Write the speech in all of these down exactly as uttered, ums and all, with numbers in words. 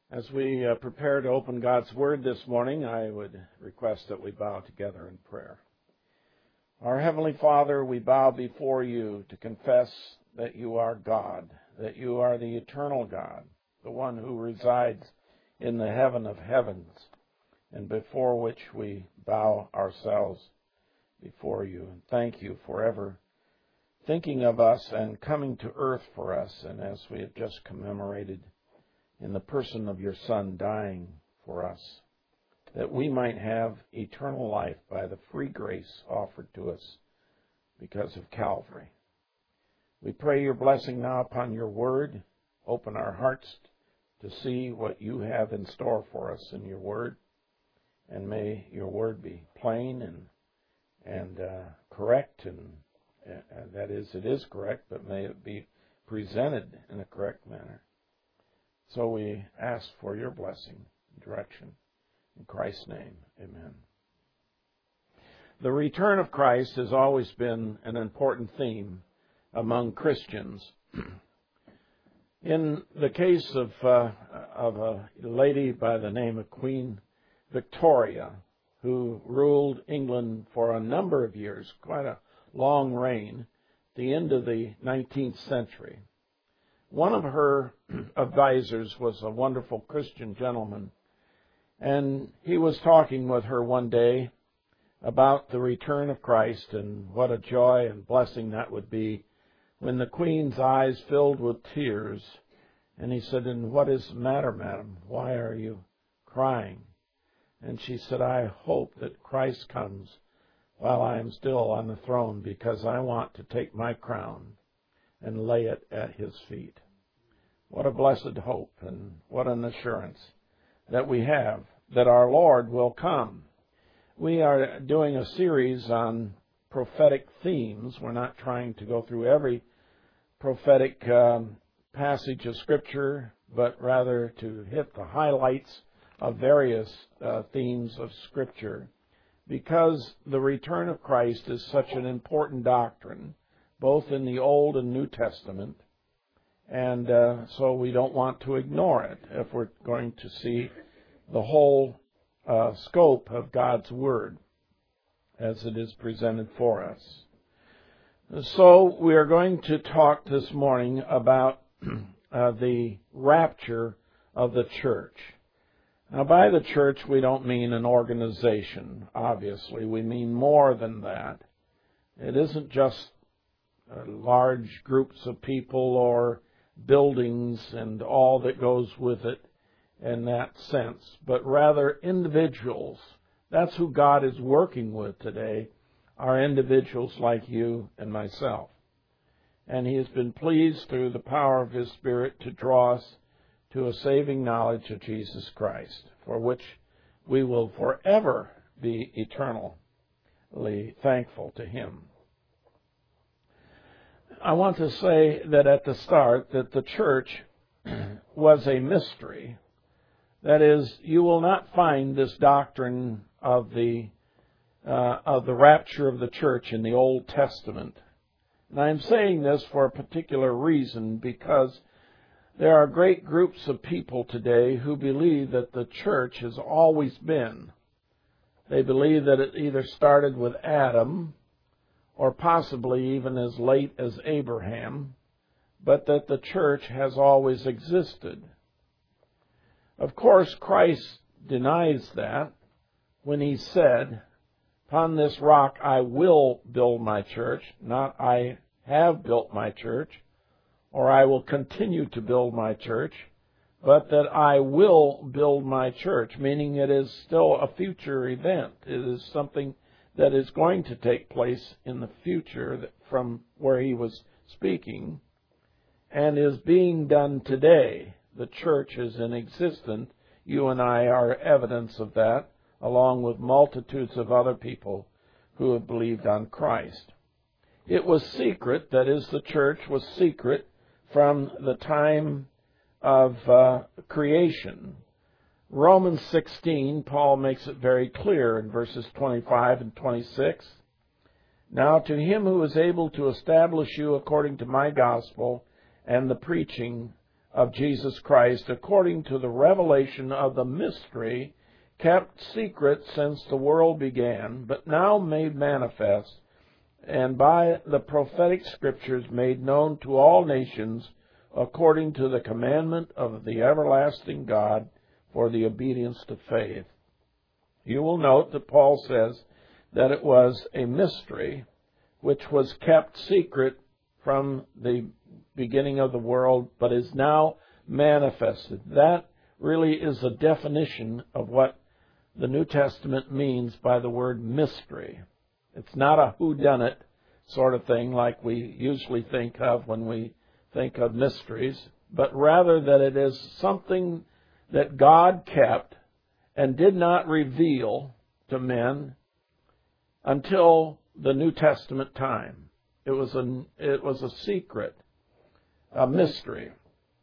As we uh, prepare to open God's Word this morning, I would request that we bow together in prayer. Our Heavenly Father, we bow before you to confess that you are God, that you are the eternal God, the one who resides in the heaven of heavens, and before which we bow ourselves before you. And thank you for ever thinking of us and coming to earth for us, and as we have just commemorated in the person of your Son dying for us, that we might have eternal life by the free grace offered to us because of Calvary. We pray your blessing now upon your word. Open our hearts to see what you have in store for us in your word, and may your word be plain and and uh, correct, and uh, that is, it is correct, but may it be presented in a correct manner. So we ask for your blessing and direction. In Christ's name, amen. The return of Christ has always been an important theme among Christians. In the case of, uh, of a lady by the name of Queen Victoria, who ruled England for a number of years, quite a long reign, at the end of the nineteenth century, one of her advisors was a wonderful Christian gentleman, and he was talking with her one day about the return of Christ and what a joy and blessing that would be when the Queen's eyes filled with tears. And he said, "And what is the matter, madam? Why are you crying?" And she said, "I hope that Christ comes while I am still on the throne, because I want to take my crown and lay it at his feet." What a blessed hope, and what an assurance that we have that our Lord will come. We are doing a series on prophetic themes. We're not trying to go through every prophetic um, passage of Scripture, but rather to hit the highlights of various uh, themes of Scripture, because the return of Christ is such an important doctrine, both in the Old and New Testament, and uh, so we don't want to ignore it if we're going to see the whole uh, scope of God's Word as it is presented for us. So we are going to talk this morning about uh, the rapture of the church. Now, by the church, we don't mean an organization, obviously. We mean more than that. It isn't just uh, large groups of people or buildings and all that goes with it in that sense, but rather individuals. That's who God is working with today, are individuals like you and myself. And He has been pleased through the power of His Spirit to draw us to a saving knowledge of Jesus Christ, for which we will forever be eternally thankful to Him. I want to say that at the start that the church was a mystery. That is, you will not find this doctrine of the uh, of the rapture of the church in the Old Testament. And I'm saying this for a particular reason, because there are great groups of people today who believe that the church has always been. They believe that it either started with Adam, or possibly even as late as Abraham, but that the church has always existed. Of course, Christ denies that when He said, "Upon this rock I will build my church," not "I have built my church," or "I will continue to build my church," but that "I will build my church," meaning it is still a future event. It is something that is going to take place in the future from where He was speaking, and is being done today. The church is in existence. You and I are evidence of that, along with multitudes of other people who have believed on Christ. It was secret, that is, the church was secret from the time of uh, creation. Romans sixteen, Paul makes it very clear in verses twenty-five and twenty-six. "Now to Him who is able to establish you according to my gospel and the preaching of Jesus Christ, according to the revelation of the mystery kept secret since the world began, but now made manifest, and by the prophetic scriptures made known to all nations, according to the commandment of the everlasting God, for the obedience to faith. You will note that Paul says that it was a mystery which was kept secret from the beginning of the world, but is now manifested. That really is a definition of what the New Testament means by the word mystery. It's not a whodunit sort of thing like we usually think of when we think of mysteries, but rather that it is something that God kept and did not reveal to men until the New Testament time. It was a, it was a secret, a mystery.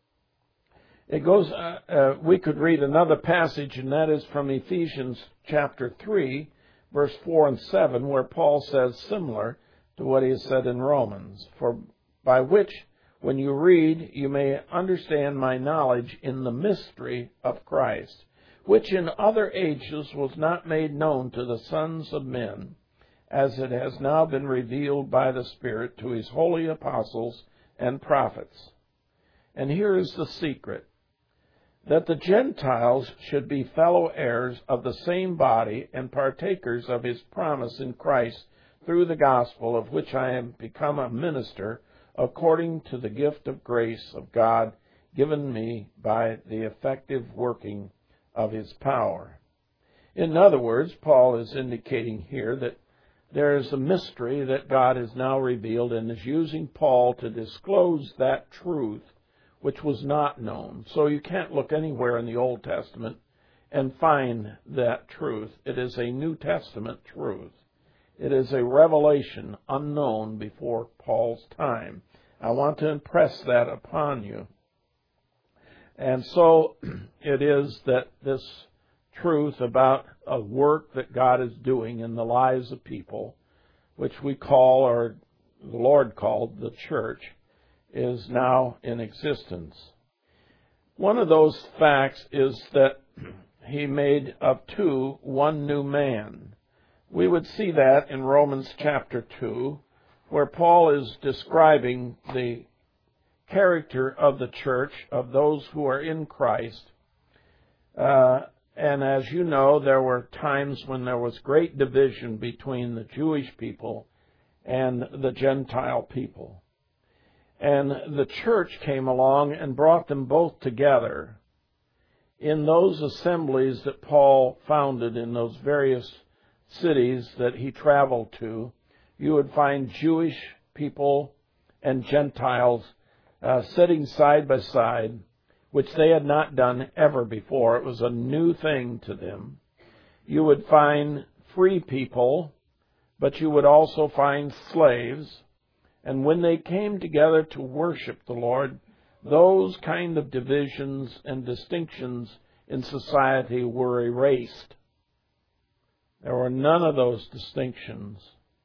It goes, uh, uh, we could read another passage, and that is from Ephesians chapter three, verse four and seven, where Paul says similar to what he has said in Romans. For by which, when you read, you may understand my knowledge in the mystery of Christ, which in other ages was not made known to the sons of men, as it has now been revealed by the Spirit to his holy apostles and prophets. And here is the secret, that the Gentiles should be fellow heirs of the same body and partakers of his promise in Christ through the gospel, of which I am become a minister according to the gift of grace of God given me by the effective working of his power. In other words, Paul is indicating here that there is a mystery that God has now revealed, and is using Paul to disclose that truth which was not known. So you can't look anywhere in the Old Testament and find that truth. It is a New Testament truth. It is a revelation unknown before Paul's time. I want to impress that upon you. And so it is that this truth about a work that God is doing in the lives of people, which we call, or the Lord called, the church, is now in existence. One of those facts is that he made of two one new man. We would see that in Romans chapter two, where Paul is describing the character of the church, of those who are in Christ. Uh, and as you know, there were times when there was great division between the Jewish people and the Gentile people. And the church came along and brought them both together in those assemblies that Paul founded in those various cities that he traveled to. You would find Jewish people and Gentiles uh, sitting side by side, which they had not done ever before. It was a new thing to them. You would find free people, but you would also find slaves. And when they came together to worship the Lord, those kind of divisions and distinctions in society were erased. There were none of those distinctions.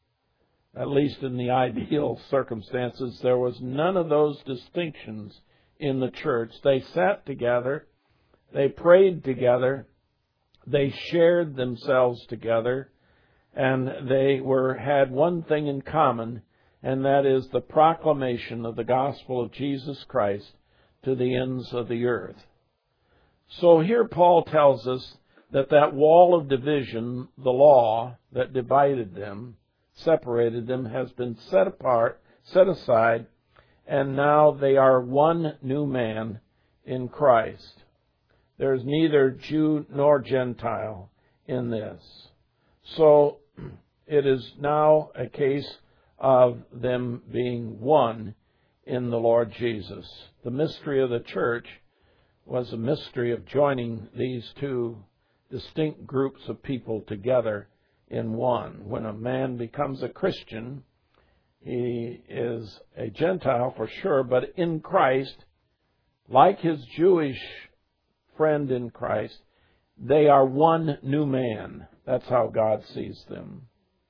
At least in the ideal circumstances, there was none of those distinctions in the church. They sat together, they prayed together, they shared themselves together, and they were had one thing in common, and that is the proclamation of the gospel of Jesus Christ to the ends of the earth. So here Paul tells us that that wall of division, the law that divided them, separated them, has been set apart, set aside, and now they are one new man in Christ. There is neither Jew nor Gentile in this. So it is now a case of them being one in the Lord Jesus. The mystery of the church was a mystery of joining these two distinct groups of people together in one. When a man becomes a Christian, he is a Gentile for sure, but in Christ, like his Jewish friend in Christ, they are one new man. That's how God sees them.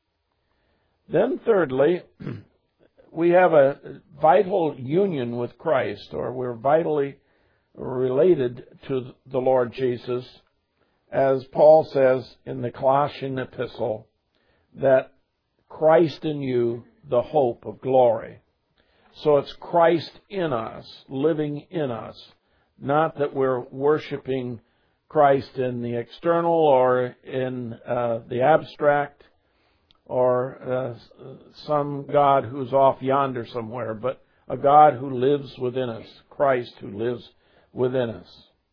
Then thirdly, we have a vital union with Christ, or we're vitally related to the Lord Jesus, as Paul says in the Colossian epistle, that Christ in you, the hope of glory. So it's Christ in us, living in us, not that we're worshiping Christ in the external or in uh, the abstract or uh, some God who's off yonder somewhere, but a God who lives within us, Christ who lives within us.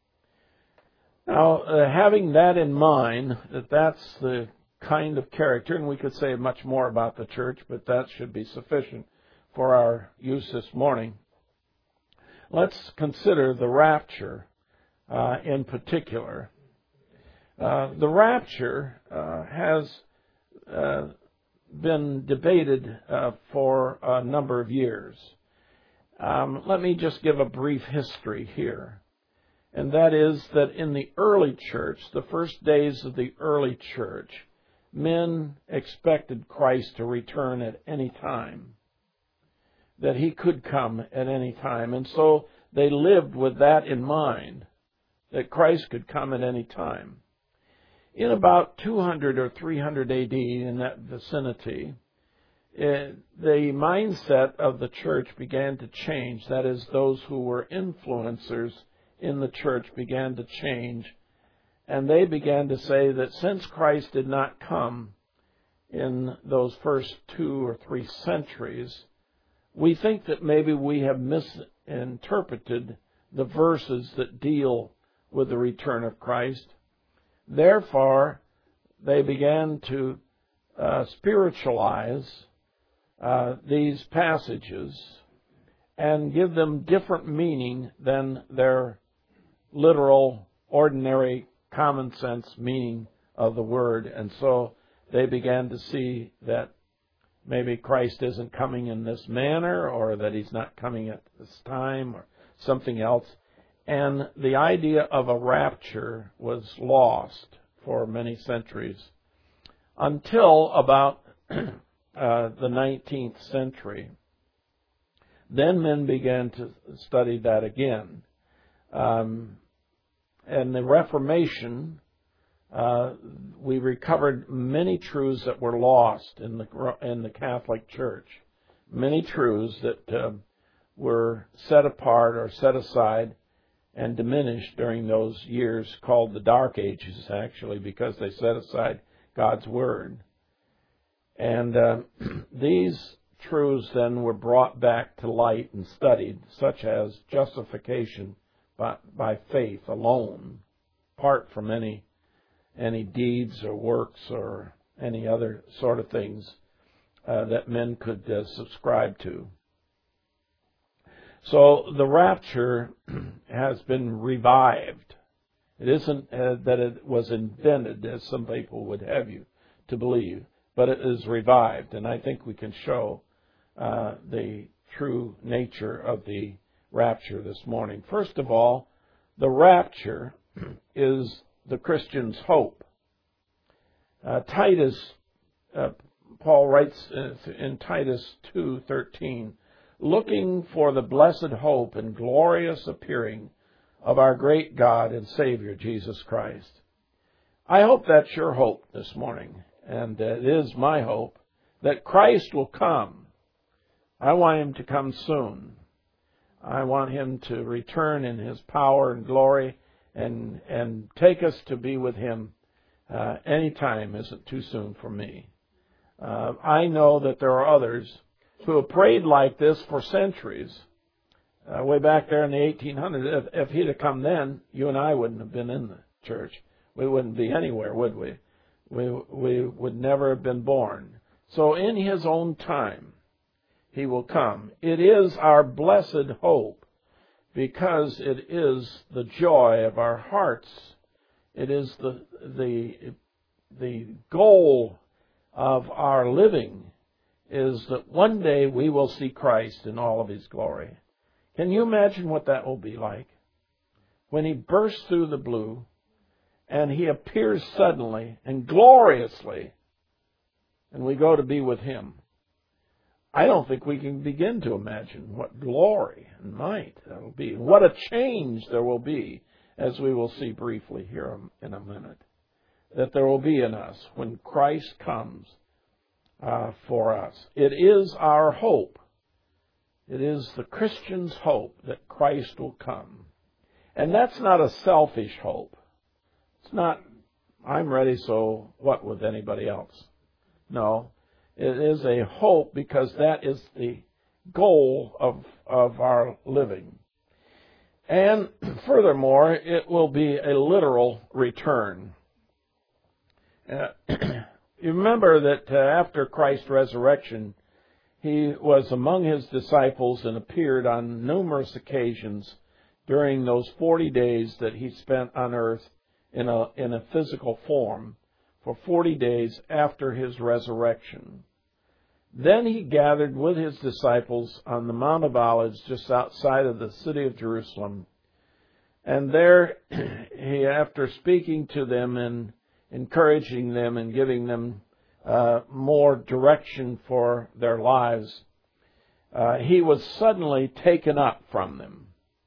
Now, uh, having that in mind, that that's the kind of character, and we could say much more about the church, but that should be sufficient for our use this morning. Let's consider the rapture uh, in particular. Uh, the rapture uh, has uh, been debated uh, for a number of years. Um, let me just give a brief history here. And that is that in the early church, the first days of the early church, men expected Christ to return at any time, that he could come at any time. And so they lived with that in mind, that Christ could come at any time. In about two hundred or three hundred A D, in that vicinity, it, the mindset of the church began to change. That is, those who were influencers in the church began to change. And they began to say that since Christ did not come in those first two or three centuries, we think that maybe we have misinterpreted the verses that deal with the return of Christ. Therefore, they began to uh, spiritualize uh, these passages and give them different meaning than their literal, ordinary, common sense meaning of the word. And so they began to see that maybe Christ isn't coming in this manner, or that he's not coming at this time, or something else. And the idea of a rapture was lost for many centuries until about uh, the nineteenth century. Then men began to study that again. Um, and the Reformation, uh, we recovered many truths that were lost in the in the Catholic Church. Many truths that uh, were set apart or set aside and diminished during those years called the Dark Ages, actually, because they set aside God's Word. And uh, these truths then were brought back to light and studied, such as justification by, by faith alone, apart from any any deeds or works or any other sort of things uh, that men could uh, subscribe to. So the rapture has been revived. It isn't uh, that it was invented, as some people would have you to believe, but it is revived. And I think we can show uh, the true nature of the rapture this morning. First of all, the rapture is the Christian's hope. Uh, Titus, uh, Paul writes in Titus two thirteen, looking for the blessed hope and glorious appearing of our great God and Savior, Jesus Christ. I hope that's your hope this morning, and it is my hope that Christ will come. I want him to come soon. I want him to return in his power and glory and and take us to be with him. Uh, any time isn't too soon for me. Uh, I know that there are others who have prayed like this for centuries. Uh, way back there in the eighteen hundreds, if, if he'd have come then, you and I wouldn't have been in the church. We wouldn't be anywhere, would we? We, we would never have been born. So in his own time, he will come. It is our blessed hope because it is the joy of our hearts. It is the the the goal of our living, is that one day we will see Christ in all of his glory. Can you imagine what that will be like? When he bursts through the blue and he appears suddenly and gloriously and we go to be with him. I don't think we can begin to imagine what glory and might that will be. What a change there will be, as we will see briefly here in a minute, that there will be in us when Christ comes uh, for us. It is our hope. It is the Christian's hope that Christ will come. And that's not a selfish hope. It's not, I'm ready, so what with anybody else? No. It is a hope because that is the goal of, of our living. And furthermore, it will be a literal return. Uh, you remember that uh, after Christ's resurrection, He was among His disciples and appeared on numerous occasions during those forty days that He spent on earth in a, in a physical form for forty days after His resurrection. Then He gathered with His disciples on the Mount of Olives just outside of the city of Jerusalem. And there, He, after speaking to them and encouraging them and giving them uh, more direction for their lives, uh, He was suddenly taken up from them.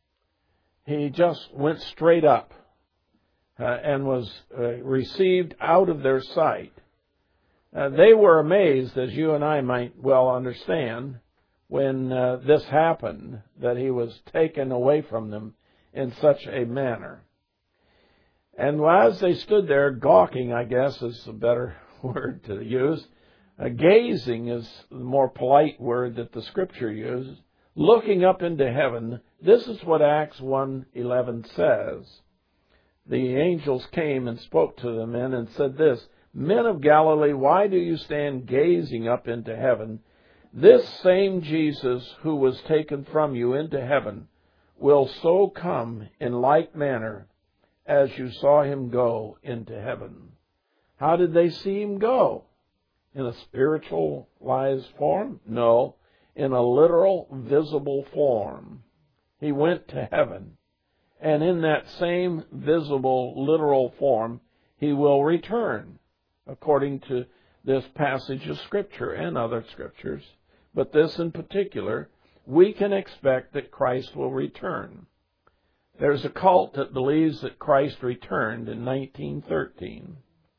He just went straight up uh, and was uh, received out of their sight. Uh, they were amazed, as you and I might well understand, when uh, this happened, that He was taken away from them in such a manner. And as they stood there, gawking, I guess is a better word to use, uh, gazing is the more polite word that the Scripture uses, looking up into heaven, this is what Acts one eleven says. The angels came and spoke to the men and said this, Men of Galilee, why do you stand gazing up into heaven? This same Jesus who was taken from you into heaven will so come in like manner as you saw Him go into heaven. How did they see Him go? In a spiritualized form? No, in a literal, visible form. He went to heaven. And in that same visible, literal form, He will return, according to this passage of Scripture and other Scriptures. But this in particular, we can expect that Christ will return. There's a cult that believes that Christ returned in nineteen thirteen,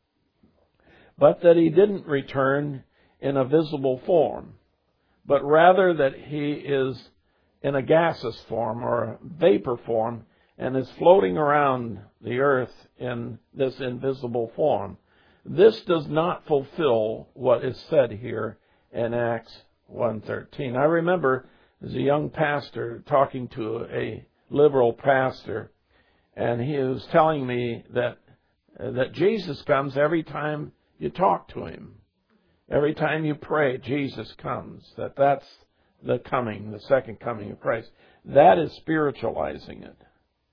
but that He didn't return in a visible form, but rather that He is in a gaseous form or a vapor form and is floating around the earth in this invisible form. This does not fulfill what is said here in Acts one thirteen. I remember as a young pastor talking to a liberal pastor, and he was telling me that uh, that Jesus comes every time you talk to Him. Every time you pray, Jesus comes. That that's the coming, the second coming of Christ. That is spiritualizing it.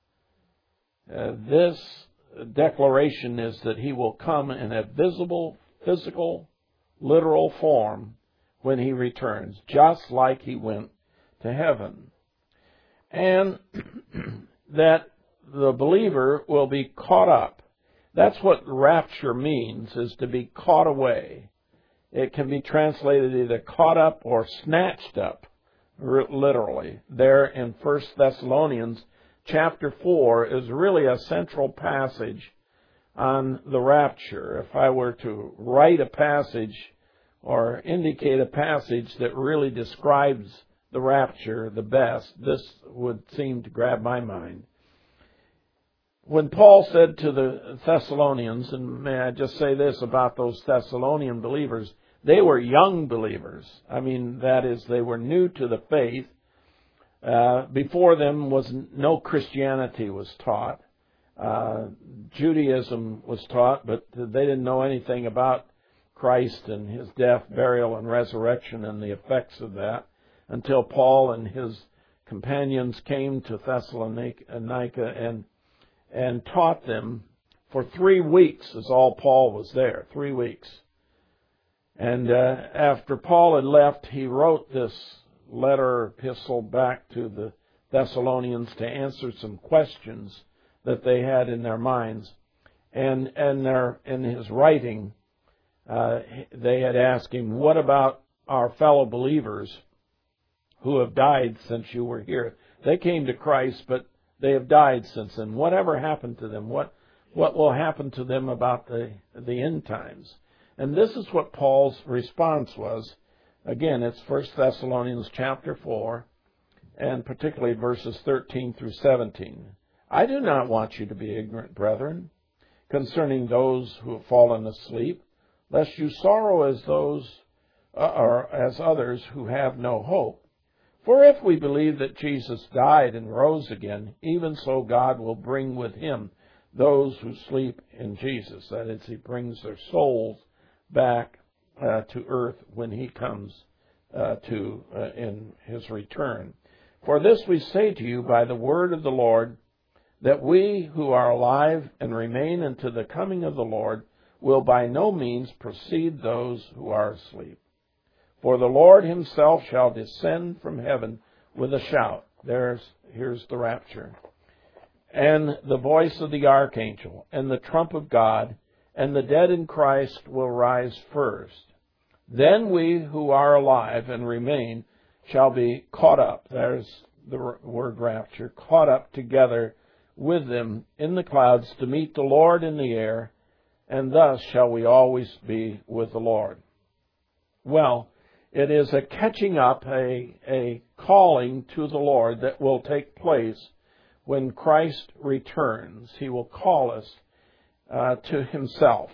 Uh, this declaration is that He will come in a visible, physical, literal form when He returns, just like He went to heaven. And that the believer will be caught up. That's what rapture means, is to be caught away. It can be translated either caught up or snatched up, literally. There in First Thessalonians chapter four is really a central passage on the rapture. If I were to write a passage or indicate a passage that really describes the rapture the best, this would seem to grab my mind. When Paul said to the Thessalonians, and may I just say this about those Thessalonian believers, they were young believers. I mean, that is, they were new to the faith. Uh, before them was no Christianity was taught. Uh, Judaism was taught, but they didn't know anything about Christ and His death, burial, and resurrection and the effects of that until Paul and his companions came to Thessalonica and and taught them for three weeks, is all Paul was there, three weeks. And uh, after Paul had left, he wrote this letter, epistle back to the Thessalonians to answer some questions that they had in their minds. And, and their, in his writing, uh, they had asked him, what about our fellow believers who have died since you were here. They came to Christ, but they have died since then. Whatever happened to them? What what will happen to them about the the end times? And this is what Paul's response was. Again, it's First Thessalonians chapter four, and particularly verses thirteen through seventeen. I do not want you to be ignorant, brethren, concerning those who have fallen asleep, lest you sorrow as those uh, or as others who have no hope. For if we believe that Jesus died and rose again, even so God will bring with him those who sleep in Jesus. That is, he brings their souls back uh, to earth when he comes uh, to uh, in his return. For this we say to you by the word of the Lord, that we who are alive and remain unto the coming of the Lord will by no means precede those who are asleep. For the Lord himself shall descend from heaven with a shout. There's, here's the rapture. And the voice of the archangel, and the trump of God, and the dead in Christ will rise first. Then we who are alive and remain shall be caught up. There's the word rapture. Caught up together with them in the clouds to meet the Lord in the air, and thus shall we always be with the Lord. Well, it is a catching up, a, a calling to the Lord that will take place when Christ returns. He will call us uh, to himself.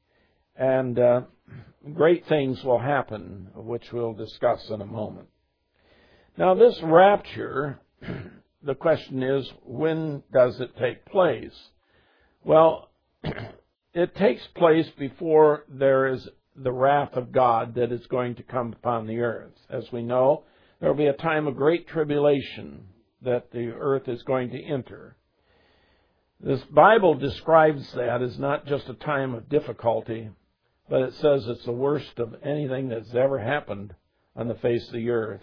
And uh, great things will happen, which we'll discuss in a moment. Now, this rapture, the question is, when does it take place? Well, it takes place before there is the wrath of God that is going to come upon the earth. As we know, there will be a time of great tribulation that the earth is going to enter. This Bible describes that as not just a time of difficulty, but it says it's the worst of anything that's ever happened on the face of the earth.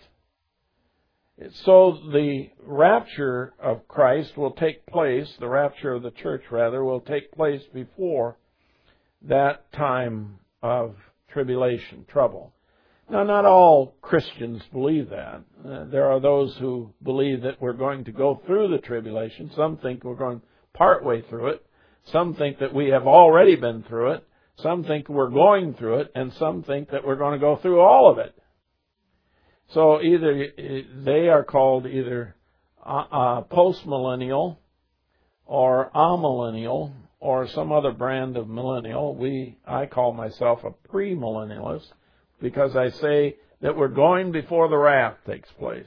So the rapture of Christ will take place, the rapture of the church rather, will take place before that time of tribulation, trouble. Now, not all Christians believe that. Uh, there are those who believe that we're going to go through the tribulation. Some think we're going partway through it. Some think that we have already been through it. Some think we're going through it. And some think that we're going to go through all of it. So either they are called either uh, uh, post-millennial or amillennial, or some other brand of millennial. We, I call myself a premillennialist because I say that we're going before the wrath takes place.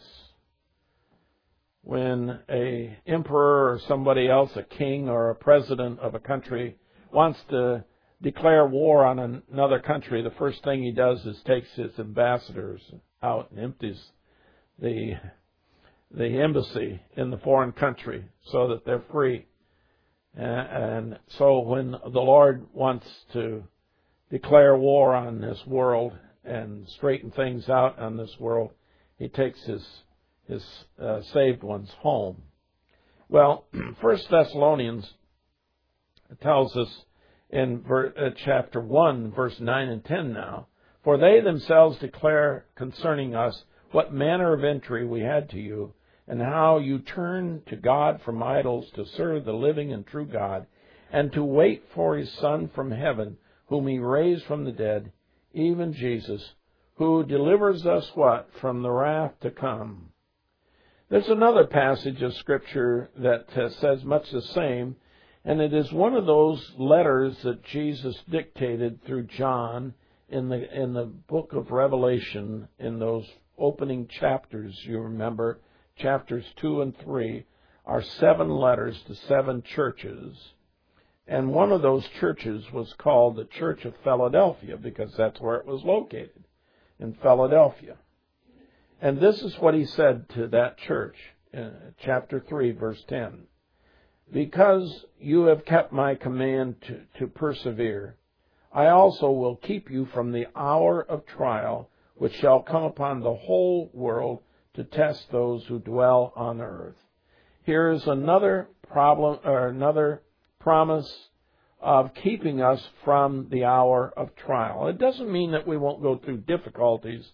When a emperor or somebody else, a king or a president of a country, wants to declare war on another country, the first thing he does is takes his ambassadors out and empties the the embassy in the foreign country so that they're free. And so when the Lord wants to declare war on this world and straighten things out on this world, he takes his his uh, saved ones home. Well, First Thessalonians tells us in ver- uh, chapter one, verse nine and ten now, for they themselves declare concerning us what manner of entry we had to you, and how you turned to God from idols to serve the living and true God, and to wait for his Son from heaven, whom he raised from the dead, even Jesus, who delivers us what? From the wrath to come. There's another passage of Scripture that uh, says much the same, and it is one of those letters that Jesus dictated through John in the in the book of Revelation, in those opening chapters, you remember, chapters two and three, are seven letters to seven churches. And one of those churches was called the Church of Philadelphia because that's where it was located, in Philadelphia. And this is what he said to that church in chapter three, verse ten. Because you have kept my command to, to persevere, I also will keep you from the hour of trial which shall come upon the whole world to test those who dwell on earth. Here is another problem, or another promise of keeping us from the hour of trial. It doesn't mean that we won't go through difficulties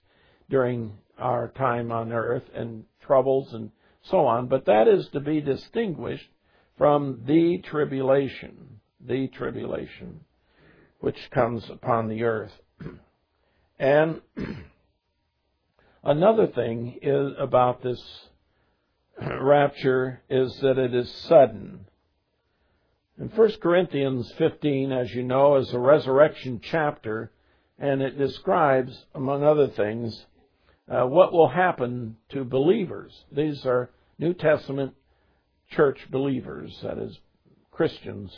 during our time on earth and troubles and so on. But that is to be distinguished from the tribulation, the tribulation, which comes upon the earth. And another thing is about this rapture is that it is sudden. In First Corinthians fifteen, as you know, is a resurrection chapter, and it describes, among other things, uh, what will happen to believers. These are New Testament church believers, that is, Christians.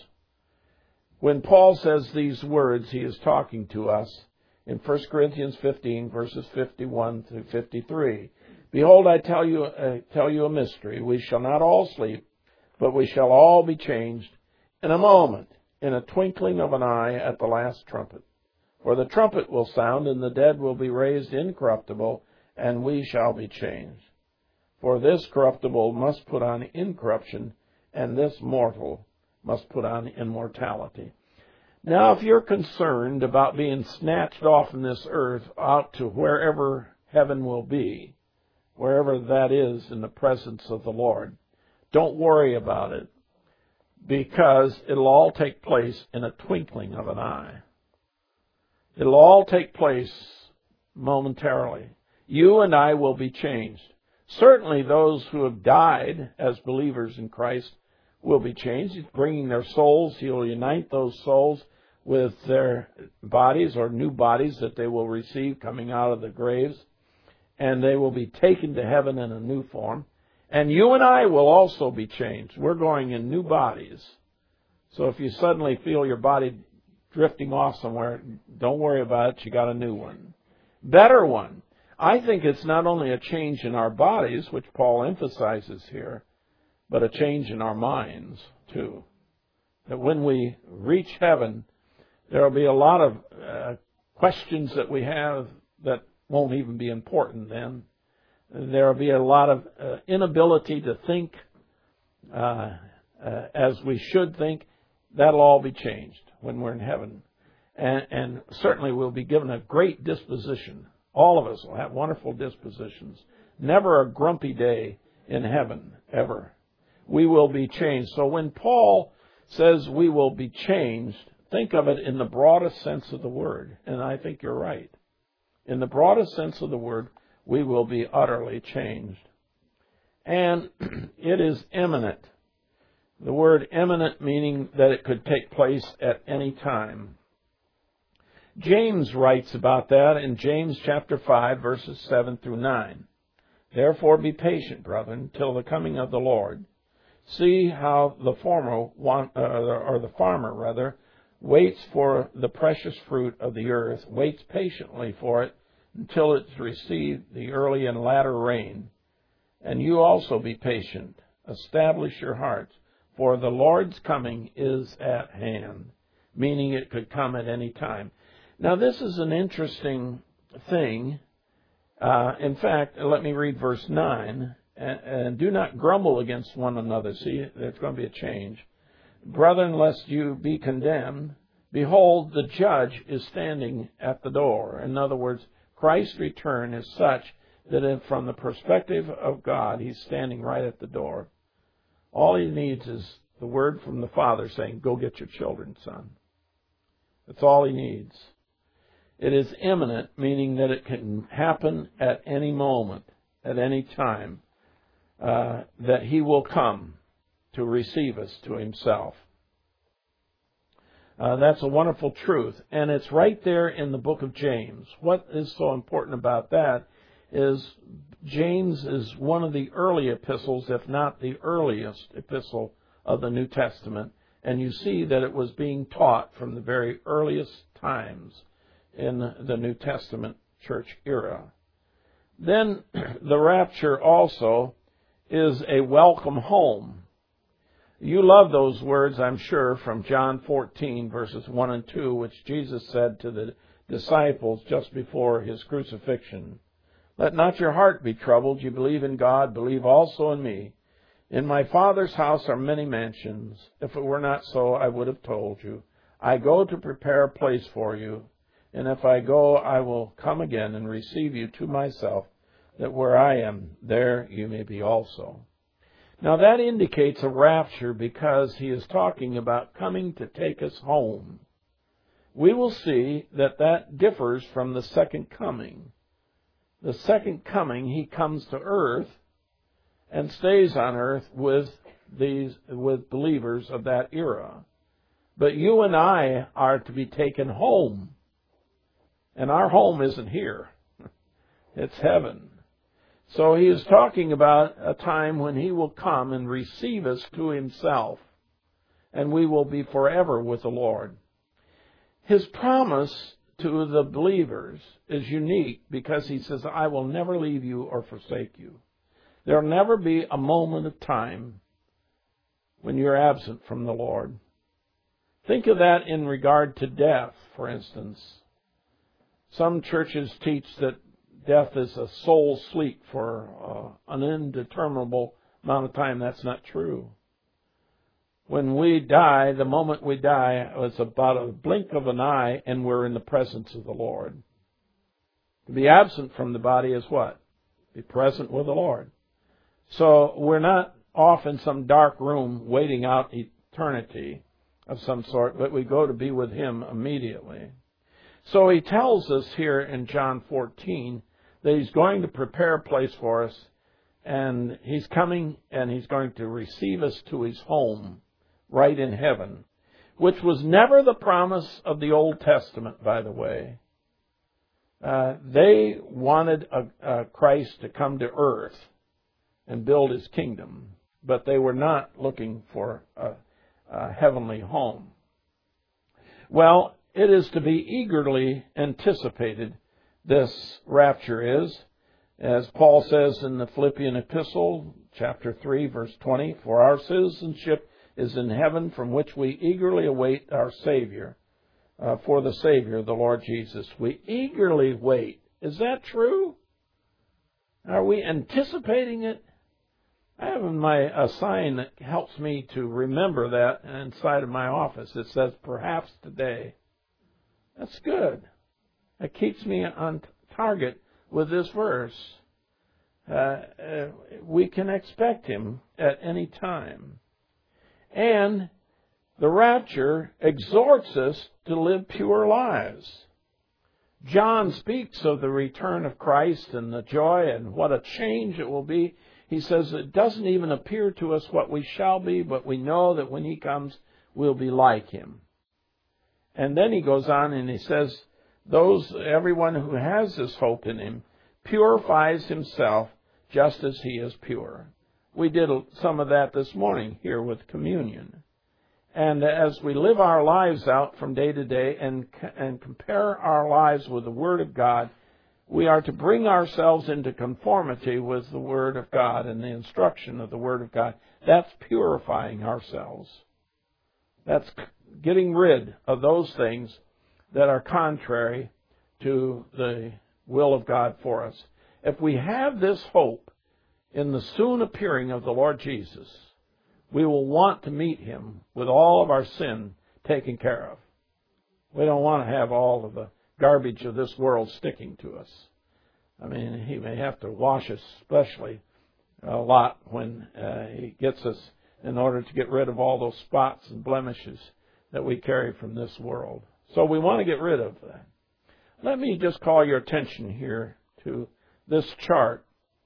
When Paul says these words, he is talking to us in First Corinthians fifteen, verses fifty-one through fifty-three. Behold, I tell you, uh, tell you a mystery. We shall not all sleep, but we shall all be changed in a moment, in a twinkling of an eye at the last trumpet. For the trumpet will sound, and the dead will be raised incorruptible, and we shall be changed. For this corruptible must put on incorruption, and this mortal must put on immortality. Now, if you're concerned about being snatched off from this earth out to wherever heaven will be, wherever that is in the presence of the Lord, don't worry about it, because it'll all take place in a twinkling of an eye. It'll all take place momentarily. You and I will be changed. Certainly those who have died as believers in Christ will be changed. He's bringing their souls. He'll unite those souls with their bodies or new bodies that they will receive coming out of the graves. And they will be taken to heaven in a new form. And you and I will also be changed. We're going in new bodies. So if you suddenly feel your body drifting off somewhere, don't worry about it. You got a new one. Better one. I think it's not only a change in our bodies, which Paul emphasizes here, but a change in our minds, too. That when we reach heaven, there will be a lot of uh, questions that we have that won't even be important then. There will be a lot of uh, inability to think uh, uh, as we should think. That'll all be changed when we're in heaven. And, and certainly we'll be given a great disposition. All of us will have wonderful dispositions. Never a grumpy day in heaven, ever. We will be changed. So when Paul says we will be changed, think of it in the broadest sense of the word. And I think you're right. In the broadest sense of the word, we will be utterly changed. And it is imminent. The word imminent meaning that it could take place at any time. James writes about that in James chapter five, verses seven through nine. Therefore be patient, brethren, till the coming of the Lord. See how the former, want, uh, or the farmer rather, waits for the precious fruit of the earth, waits patiently for it until it's received the early and latter rain. And you also be patient. Establish your hearts, for the Lord's coming is at hand, meaning it could come at any time. Now, this is an interesting thing. Uh, in fact, let me read verse nine. And, and do not grumble against one another. See, there's going to be a change. Brethren, lest you be condemned, behold, the judge is standing at the door. In other words, Christ's return is such that if, from the perspective of God, He's standing right at the door. All He needs is the word from the Father saying, go get your children, son. That's all He needs. It is imminent, meaning that it can happen at any moment, at any time, uh, that He will come to receive us to Himself. Uh, that's a wonderful truth. And it's right there in the book of James. What is so important about that is James is one of the early epistles, if not the earliest epistle of the New Testament. And you see that it was being taught from the very earliest times in the New Testament church era. Then the rapture also is a welcome home. You love those words, I'm sure, from John fourteen, verses one and two, which Jesus said to the disciples just before His crucifixion. Let not your heart be troubled. You believe in God, believe also in me. In my Father's house are many mansions. If it were not so, I would have told you. I go to prepare a place for you. And if I go, I will come again and receive you to myself, that where I am, there you may be also. Now that indicates a rapture because he is talking about coming to take us home. We will see that that differs from the second coming. The second coming, he comes to earth and stays on earth with these with believers of that era. But you and I are to be taken home. And our home isn't here. It's heaven. So he is talking about a time when he will come and receive us to himself. And we will be forever with the Lord. His promise to the believers is unique because he says, I will never leave you or forsake you. There will never be a moment of time when you're absent from the Lord. Think of that in regard to death, for instance. Some churches teach that death is a soul sleep for uh, an indeterminable amount of time. That's not true. When we die, the moment we die, it's about a blink of an eye, and we're in the presence of the Lord. To be absent from the body is what? Be present with the Lord. So we're not off in some dark room waiting out eternity of some sort, but we go to be with Him immediately. So He tells us here in John fourteen that He's going to prepare a place for us, and He's coming and He's going to receive us to His home right in heaven, which was never the promise of the Old Testament, by the way. Uh, they wanted a, a Christ to come to earth and build His kingdom, but they were not looking for a, a heavenly home. Well, it is to be eagerly anticipated, this rapture is, as Paul says in the Philippian epistle, chapter three, verse twenty, for our citizenship is in heaven, from which we eagerly await our Savior, uh, for the Savior, the Lord Jesus. We eagerly wait. Is that true? Are we anticipating it? I have in my a sign that helps me to remember that inside of my office. It says, perhaps today. That's good. It keeps me on target with this verse. Uh, uh, we can expect Him at any time. And the rapture exhorts us to live pure lives. John speaks of the return of Christ and the joy and what a change it will be. He says it doesn't even appear to us what we shall be, but we know that when He comes, we'll be like Him. And then he goes on and he says, those, everyone who has this hope in Him purifies himself just as He is pure. We did some of that this morning here with communion. And as we live our lives out from day to day and, and compare our lives with the Word of God, we are to bring ourselves into conformity with the Word of God and the instruction of the Word of God. That's purifying ourselves. That's getting rid of those things that are contrary to the will of God for us. If we have this hope in the soon appearing of the Lord Jesus, we will want to meet Him with all of our sin taken care of. We don't want to have all of the garbage of this world sticking to us. I mean, He may have to wash us especially a lot when uh, He gets us in order to get rid of all those spots and blemishes that we carry from this world. So we want to get rid of that. Let me just call your attention here to this chart.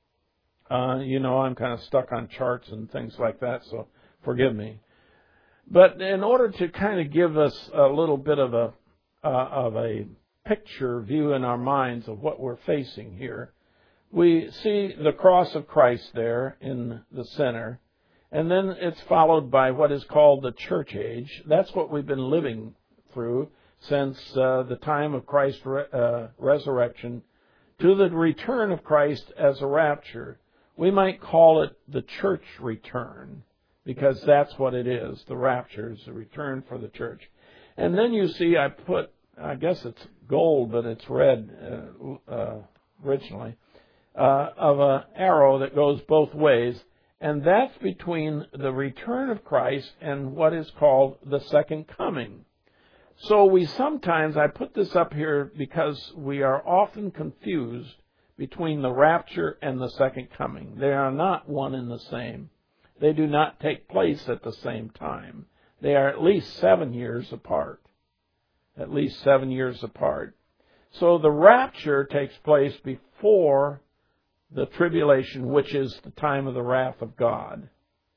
Uh, you know, I'm kind of stuck on charts and things like that, so forgive me. But in order to kind of give us a little bit of a uh, of a picture view in our minds of what we're facing here, we see the cross of Christ there in the center, and then it's followed by what is called the church age. That's what we've been living through since uh, the time of Christ's re- uh, resurrection to the return of Christ as a rapture. We might call it the church return, because that's what it is. The rapture is the return for the church. And then you see I put, I guess it's gold, but it's red uh, uh, originally, uh, of an arrow that goes both ways. And that's between the return of Christ and what is called the second coming. So we sometimes, I put this up here because we are often confused between the rapture and the second coming. They are not one and the same. They do not take place at the same time. They are at least seven years apart. At least seven years apart. So the rapture takes place before the tribulation, which is the time of the wrath of God.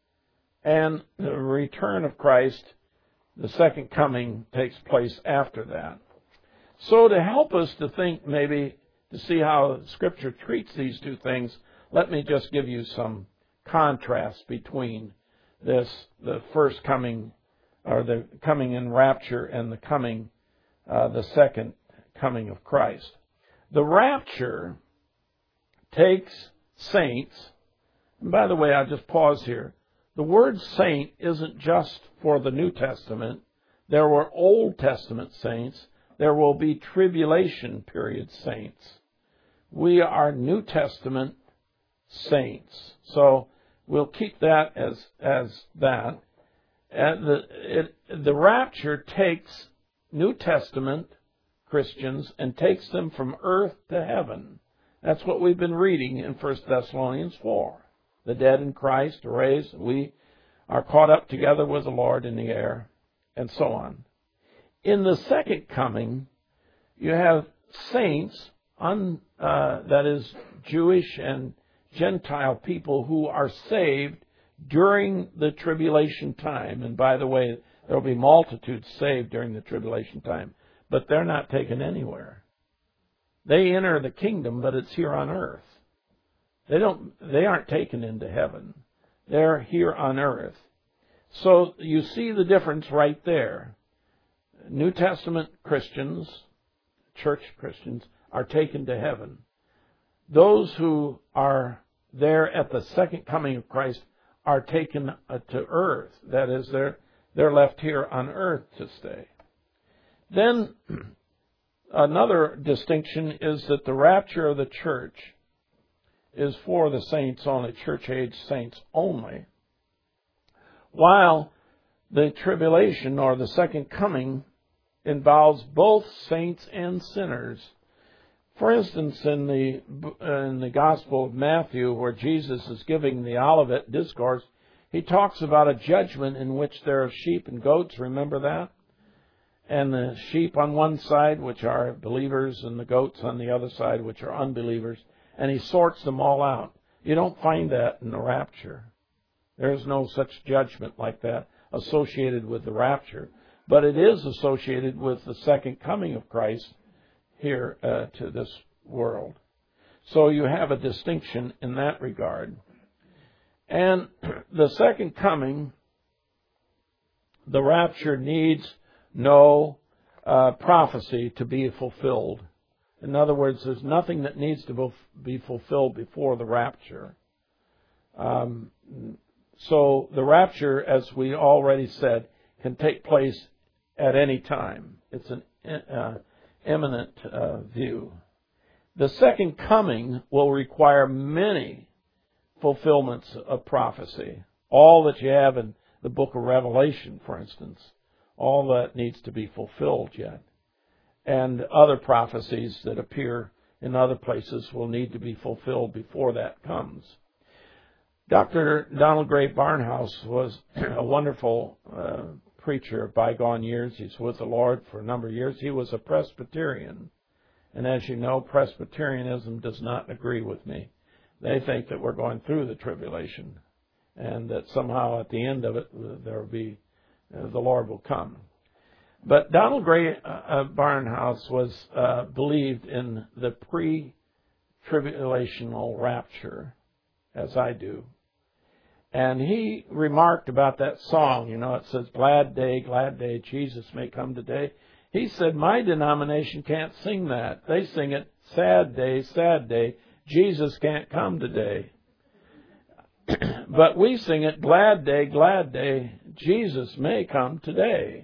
And the return of Christ, the second coming, takes place after that. So to help us to think, maybe to see how Scripture treats these two things, let me just give you some contrast between this, the first coming, or the coming in rapture, and the coming, uh, the second coming of Christ. The rapture takes saints, and by the way, I'll just pause here. The word saint isn't just for the New Testament. There were Old Testament saints. There will be tribulation period saints. We are New Testament saints. So we'll keep that as as that. And the, it, the rapture takes New Testament Christians and takes them from earth to heaven. That's what we've been reading in First Thessalonians four. The dead in Christ are raised. We are caught up together with the Lord in the air, and so on. In the second coming, you have saints, un, uh, that is, Jewish and Gentile people who are saved during the tribulation time. And by the way, there will be multitudes saved during the tribulation time, but they're not taken anywhere. They enter the kingdom, but it's here on earth. They don't. They aren't taken into heaven. They're here on earth. So you see the difference right there. New Testament Christians, church Christians, are taken to heaven. Those who are there at the second coming of Christ are taken to earth. That is, they're, they're left here on earth to stay. Then another distinction is that the rapture of the church is for the saints only, church-age saints only, while the tribulation or the second coming involves both saints and sinners. For instance, in the in the Gospel of Matthew, where Jesus is giving the Olivet Discourse, he talks about a judgment in which there are sheep and goats. Remember that? And the sheep on one side, which are believers, and the goats on the other side, which are unbelievers. And he sorts them all out. You don't find that in the rapture. There's no such judgment like that associated with the rapture. But it is associated with the second coming of Christ here uh, to this world. So you have a distinction in that regard. And the second coming, the rapture needs no uh, prophecy to be fulfilled. In other words, there's nothing that needs to be fulfilled before the rapture. Um, so the rapture, as we already said, can take place at any time. It's an uh, imminent uh, view. The second coming will require many fulfillments of prophecy. All that you have in the book of Revelation, for instance, all that needs to be fulfilled yet. And other prophecies that appear in other places will need to be fulfilled before that comes. Doctor Donald Gray Barnhouse was a wonderful uh, preacher of bygone years. He's with the Lord for a number of years. He was a Presbyterian. And as you know, Presbyterianism does not agree with me. They think that we're going through the tribulation and that somehow at the end of it, there will be, uh, the Lord will come. But Donald Gray uh, Barnhouse was uh, believed in the pre-tribulational rapture, as I do. And he remarked about that song, you know, it says, "Glad day, glad day, Jesus may come today." He said, my denomination can't sing that. They sing it, "Sad day, sad day, Jesus can't come today." But we sing it, "Glad day, glad day, Jesus may come today."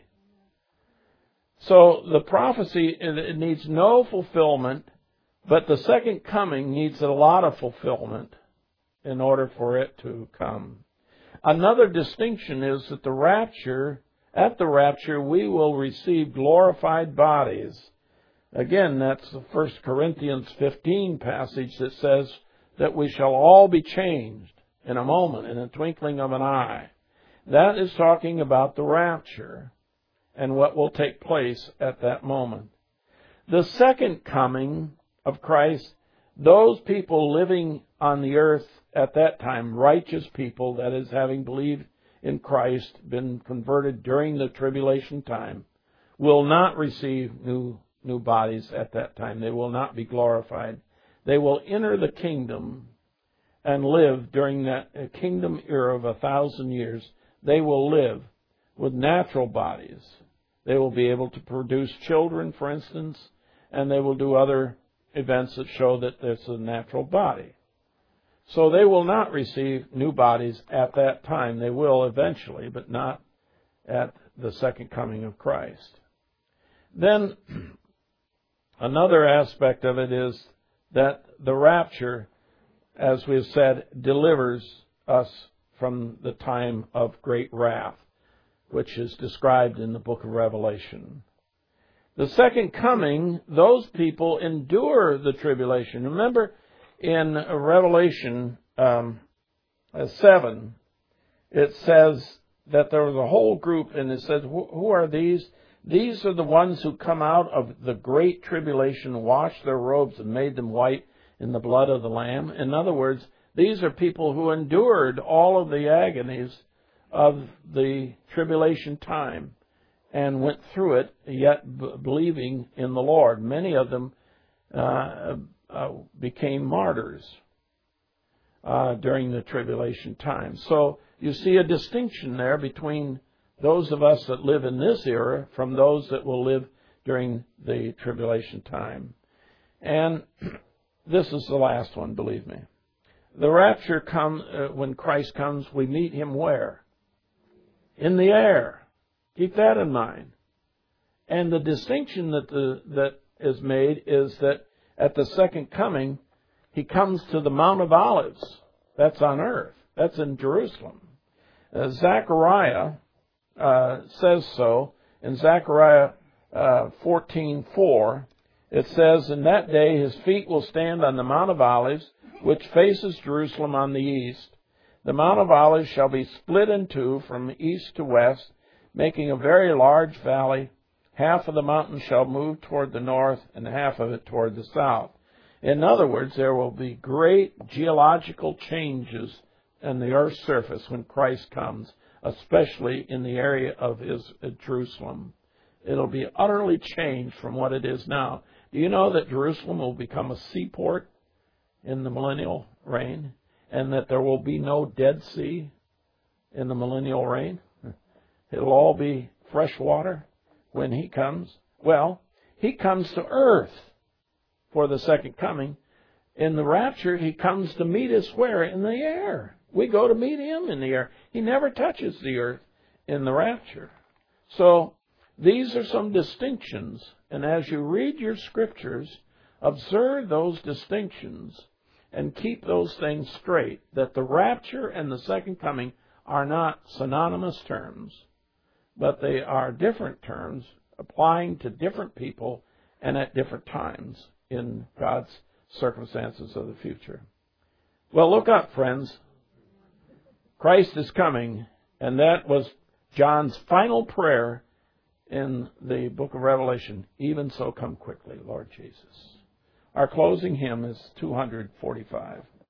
So the prophecy, it needs no fulfillment, but the second coming needs a lot of fulfillment in order for it to come. Another distinction is that the rapture at the rapture, we will receive glorified bodies. Again, that's the First Corinthians fifteen passage that says that we shall all be changed in a moment, in a twinkling of an eye. That is talking about the rapture and what will take place at that moment. The second coming of Christ, those people living on the earth at that time, righteous people, that is, having believed in Christ, been converted during the tribulation time, will not receive new new bodies at that time. They will not be glorified. They will enter the kingdom and live during that kingdom era of a thousand years. They will live with natural bodies. They will be able to produce children, for instance, and they will do other events that show that there's a natural body. So they will not receive new bodies at that time. They will eventually, but not at the second coming of Christ. Then, another aspect of it is that the rapture, as we've said, delivers us from the time of great wrath, which is described in the book of Revelation. The second coming, those people endure the tribulation. Remember, in Revelation um, seven, it says that there was a whole group, and it says, who are these? These are the ones who come out of the great tribulation, washed their robes, and made them white in the blood of the Lamb. In other words, these are people who endured all of the agonies of the tribulation time and went through it, yet b- believing in the Lord. Many of them uh, uh, became martyrs uh, during the tribulation time. So you see a distinction there between those of us that live in this era from those that will live during the tribulation time. And this is the last one, believe me. The rapture comes, uh, when Christ comes, we meet Him where? In the air. Keep that in mind. And the distinction that the, that is made is that at the second coming, He comes to the Mount of Olives. That's on earth. That's in Jerusalem. Uh, Zechariah uh, says so. In Zechariah uh, fourteen four, it says, "In that day His feet will stand on the Mount of Olives, which faces Jerusalem on the east. The Mount of Olives shall be split in two from east to west, making a very large valley. Half of the mountain shall move toward the north, and half of it toward the south." In other words, there will be great geological changes in the earth's surface when Christ comes, especially in the area of his uh, Jerusalem. It'll be utterly changed from what it is now. Do you know that Jerusalem will become a seaport in the millennial reign, and that there will be no Dead Sea in the millennial reign? It'll all be fresh water when He comes. Well, He comes to earth for the second coming. In the rapture, He comes to meet us where? In the air. We go to meet Him in the air. He never touches the earth in the rapture. So, these are some distinctions. And as you read your scriptures, observe those distinctions and keep those things straight, that the rapture and the second coming are not synonymous terms, but they are different terms applying to different people and at different times in God's circumstances of the future. Well, look up, friends. Christ is coming, and that was John's final prayer in the book of Revelation. Even so, come quickly, Lord Jesus. Our closing hymn is two forty-five.